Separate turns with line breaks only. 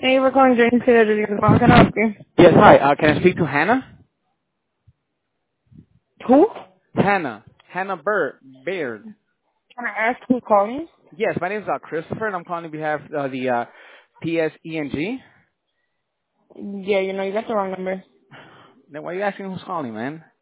Thank you for calling Dream Theater. How can I help you?
Yes, hi. Can I speak to Hannah?
Who?
Hannah. Hannah Baird.
Can I ask who's calling?
Yes, my name is Christopher, and I'm calling on behalf of the PSENG.
Yeah, you got the wrong number.
Then why are you asking who's calling, man?